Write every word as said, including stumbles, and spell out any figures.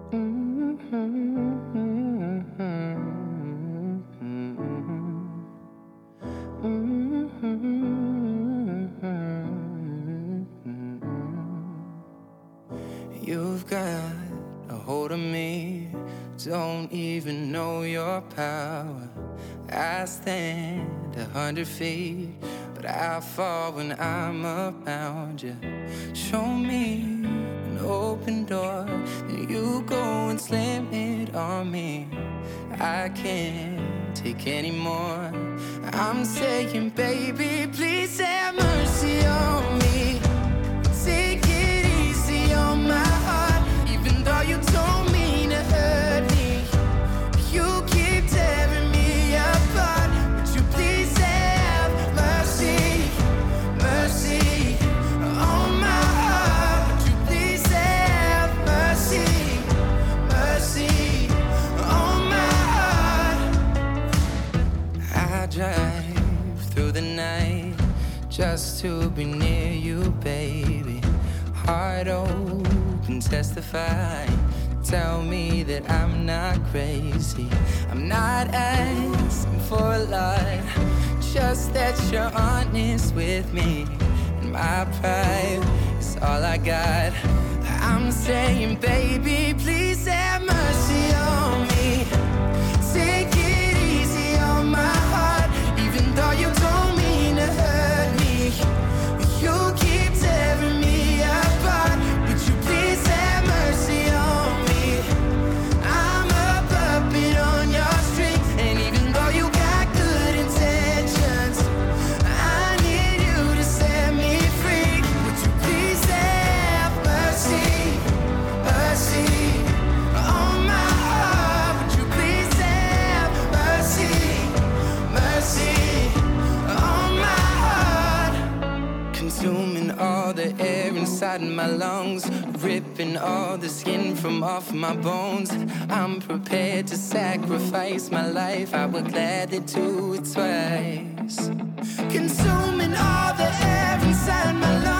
You've got a hold of me, don't even know your power. I stand a hundred feet, but I fall when I'm around you. Show me an open door, then you go and slam it on me. I can't take any more. I'm saying, baby, please have mercy on me. Take it easy on my heart, even though you don't mean to hurt me. You keep tearing me apart. Would you please have mercy, mercy on my heart? Would you please have mercy, mercy on my heart? I drive through the night just to be near you, baby. Heart open, testify. Tell me that I'm not crazy. I'm not asking for a lot, just that you're honest with me. And my pride is all I got. I'm saying, baby, please have mercy on me. Take it easy on my heart, even though you don't mean to hurt me. You keep tearing me apart. Would you please have mercy on me? I'm a puppet on your string, and even though you got good intentions, I need you to set me free. Would you please have mercy, mercy on my heart? Would you please have mercy, mercy on my heart? Consuming all the air inside my lungs, ripping all the skin from off my bones. I'm prepared to sacrifice my life, I would gladly do it twice. Consuming all the air inside my lungs,